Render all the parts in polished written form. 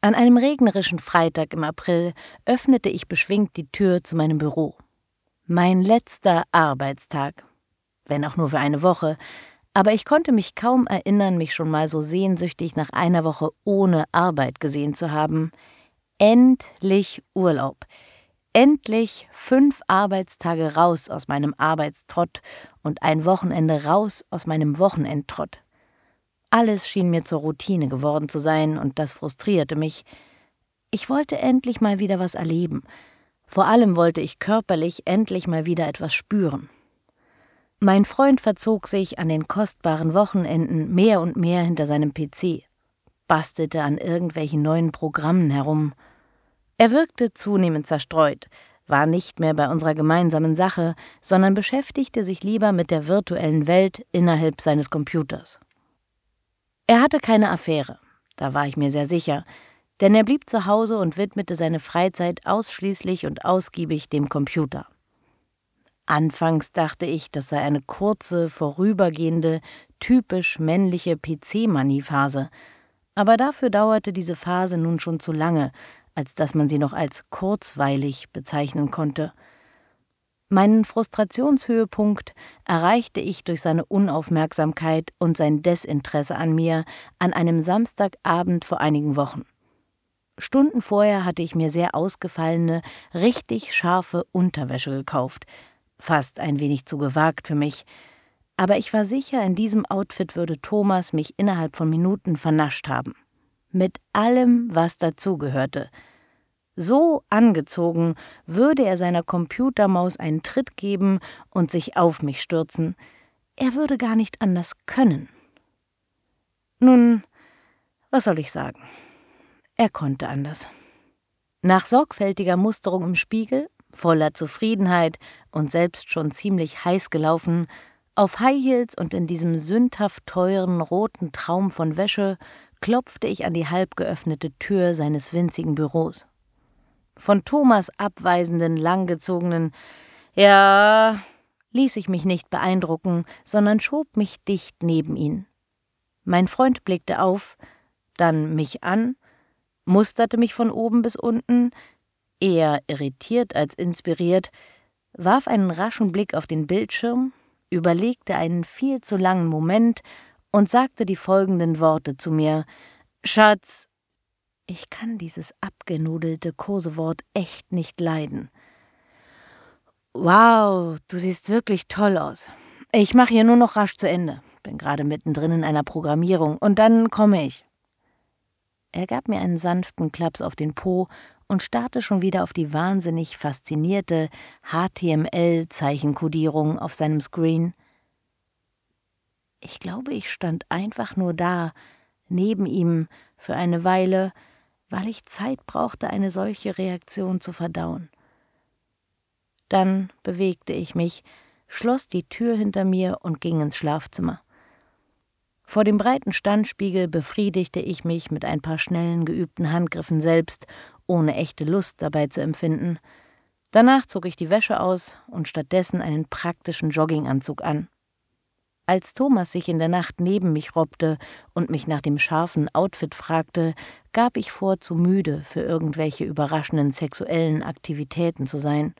An einem regnerischen Freitag im April öffnete ich beschwingt die Tür zu meinem Büro. Mein letzter Arbeitstag, wenn auch nur für eine Woche, aber ich konnte mich kaum erinnern, mich schon mal so sehnsüchtig nach einer Woche ohne Arbeit gesehen zu haben. Endlich Urlaub. Endlich 5 Arbeitstage raus aus meinem Arbeitstrott und ein Wochenende raus aus meinem Wochenendtrott. Alles schien mir zur Routine geworden zu sein und das frustrierte mich. Ich wollte endlich mal wieder was erleben. Vor allem wollte ich körperlich endlich mal wieder etwas spüren. Mein Freund verzog sich an den kostbaren Wochenenden mehr und mehr hinter seinem PC, bastelte an irgendwelchen neuen Programmen herum. Er wirkte zunehmend zerstreut, war nicht mehr bei unserer gemeinsamen Sache, sondern beschäftigte sich lieber mit der virtuellen Welt innerhalb seines Computers. Er hatte keine Affäre, da war ich mir sehr sicher, denn er blieb zu Hause und widmete seine Freizeit ausschließlich und ausgiebig dem Computer. Anfangs dachte ich, das sei eine kurze, vorübergehende, typisch männliche PC-Manie-Phase, aber dafür dauerte diese Phase nun schon zu lange, als dass man sie noch als kurzweilig bezeichnen konnte. Meinen Frustrationshöhepunkt erreichte ich durch seine Unaufmerksamkeit und sein Desinteresse an mir an einem Samstagabend vor einigen Wochen. Stunden vorher hatte ich mir sehr ausgefallene, richtig scharfe Unterwäsche gekauft. Fast ein wenig zu gewagt für mich. Aber ich war sicher, in diesem Outfit würde Thomas mich innerhalb von Minuten vernascht haben. Mit allem, was dazugehörte. So angezogen würde er seiner Computermaus einen Tritt geben und sich auf mich stürzen. Er würde gar nicht anders können. Nun, was soll ich sagen? Er konnte anders. Nach sorgfältiger Musterung im Spiegel, voller Zufriedenheit und selbst schon ziemlich heiß gelaufen, auf High Heels und in diesem sündhaft teuren roten Traum von Wäsche, klopfte ich an die halb geöffnete Tür seines winzigen Büros. Von Thomas abweisenden, langgezogenen »Ja« ließ ich mich nicht beeindrucken, sondern schob mich dicht neben ihn. Mein Freund blickte auf, dann mich an, musterte mich von oben bis unten, eher irritiert als inspiriert, warf einen raschen Blick auf den Bildschirm, überlegte einen viel zu langen Moment und sagte die folgenden Worte zu mir: »Schatz«, ich kann dieses abgenudelte Kosewort echt nicht leiden. »Wow, du siehst wirklich toll aus. Ich mache hier nur noch rasch zu Ende. Bin gerade mittendrin in einer Programmierung und dann komme ich.« Er gab mir einen sanften Klaps auf den Po und starrte schon wieder auf die wahnsinnig faszinierte HTML-Zeichenkodierung auf seinem Screen. Ich glaube, ich stand einfach nur da, neben ihm, für eine Weile, weil ich Zeit brauchte, eine solche Reaktion zu verdauen. Dann bewegte ich mich, schloss die Tür hinter mir und ging ins Schlafzimmer. Vor dem breiten Standspiegel befriedigte ich mich mit ein paar schnellen, geübten Handgriffen selbst, ohne echte Lust dabei zu empfinden. Danach zog ich die Wäsche aus und stattdessen einen praktischen Jogginganzug an. Als Thomas sich in der Nacht neben mich robbte und mich nach dem scharfen Outfit fragte, gab ich vor, zu müde für irgendwelche überraschenden sexuellen Aktivitäten zu sein.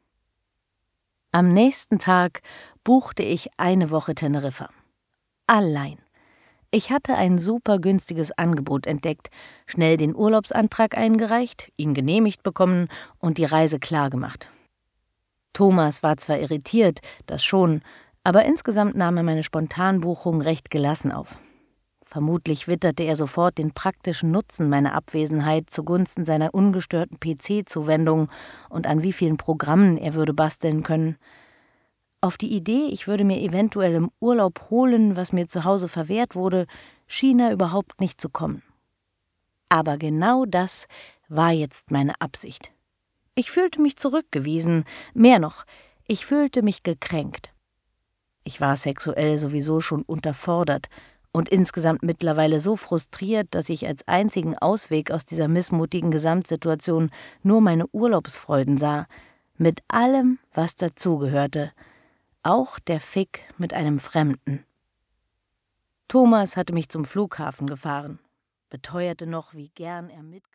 Am nächsten Tag buchte ich eine Woche Teneriffa. Allein. Ich hatte ein super günstiges Angebot entdeckt, schnell den Urlaubsantrag eingereicht, ihn genehmigt bekommen und die Reise klargemacht. Thomas war zwar irritiert, das schon, aber insgesamt nahm er meine Spontanbuchung recht gelassen auf. Vermutlich witterte er sofort den praktischen Nutzen meiner Abwesenheit zugunsten seiner ungestörten PC-Zuwendung und an wie vielen Programmen er würde basteln können. Auf die Idee, ich würde mir eventuell im Urlaub holen, was mir zu Hause verwehrt wurde, schien er überhaupt nicht zu kommen. Aber genau das war jetzt meine Absicht. Ich fühlte mich zurückgewiesen, mehr noch, ich fühlte mich gekränkt. Ich war sexuell sowieso schon unterfordert und insgesamt mittlerweile so frustriert, dass ich als einzigen Ausweg aus dieser missmutigen Gesamtsituation nur meine Urlaubsfreuden sah, mit allem, was dazugehörte, auch der Fick mit einem Fremden. Thomas hatte mich zum Flughafen gefahren, beteuerte noch, wie gern er mit